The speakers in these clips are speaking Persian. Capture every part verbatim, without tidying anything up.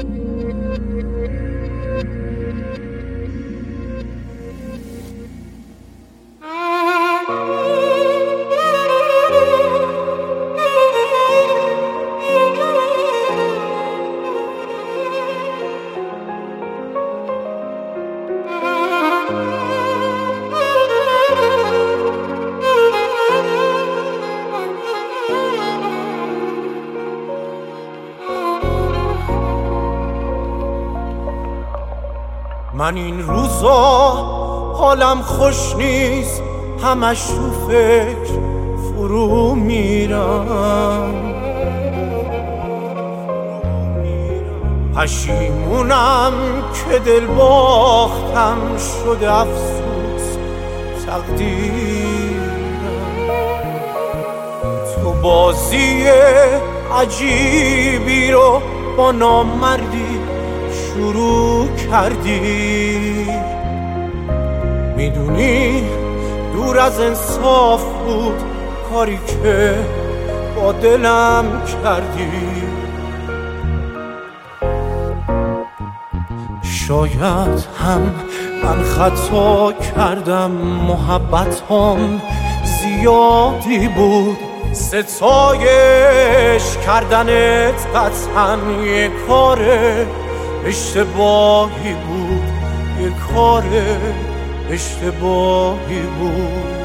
من این روزا حالم خوش نیست، همش تو فکر فرو میرم. پشیمونم که دل باختم، شده افسوس تقدیرم. تو بازی عجیبی رو با نامردی شروع کردی. میدونی دور از انصاف بود کاری که با دلم کردی. شاید هم من خطا کردم، محبتم زیادی بود، ستایش کردنت قطعا یه کاره اشتباهی بود، یه کار اشتباهی بود.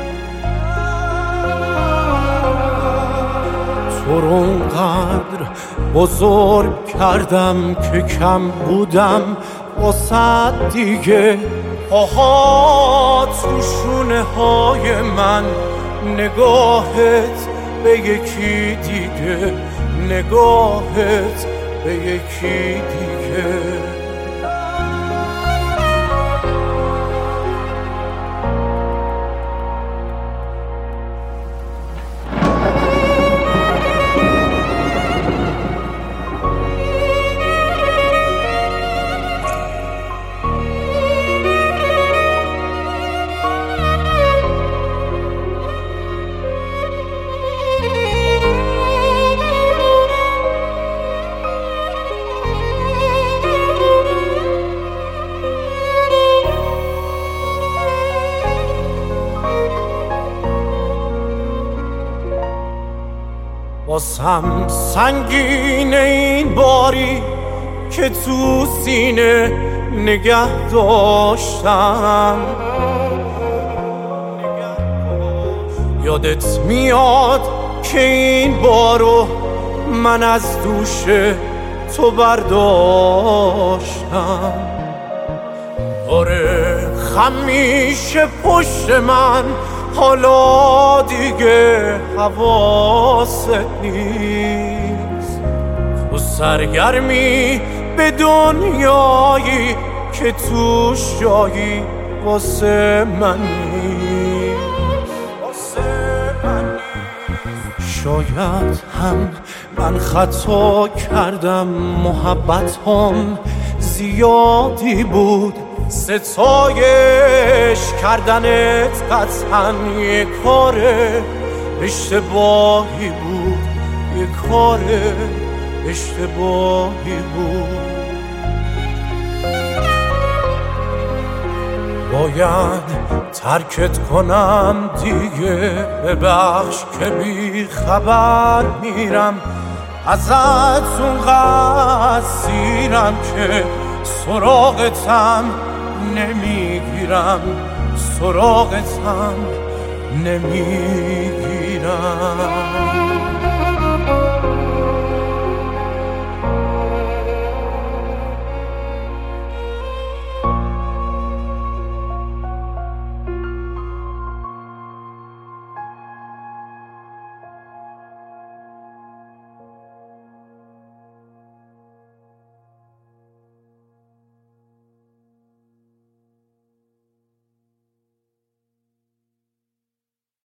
تو رو اونقدر بزرگ کردم که کم بودم واسه دیگه. پاها تو شونه های من، نگاهت به یکی دیگه، نگاهت به یکی دیگه. واسم سنگینه این باری که تو سینه نگه داشتم. یادت میاد که این بارو من از دوش تو برداشتم. آره خمیشه پشت من، حالا دیگه حواست نیست. تو سرگرمی به دنیایی که توش جایی واسه من نیست. شاید هم من خطا کردم، محبتم زیادی بود، ستایش کردنت قطعا یه کار اشتباهی بود، یه کار اشتباهی بود. باید ترکت کنم دیگه، ببخش که بی خبر میرم ازت، اونقدر سیرم که سراغتم نمیگیرم، سراغتم نمیگیرم.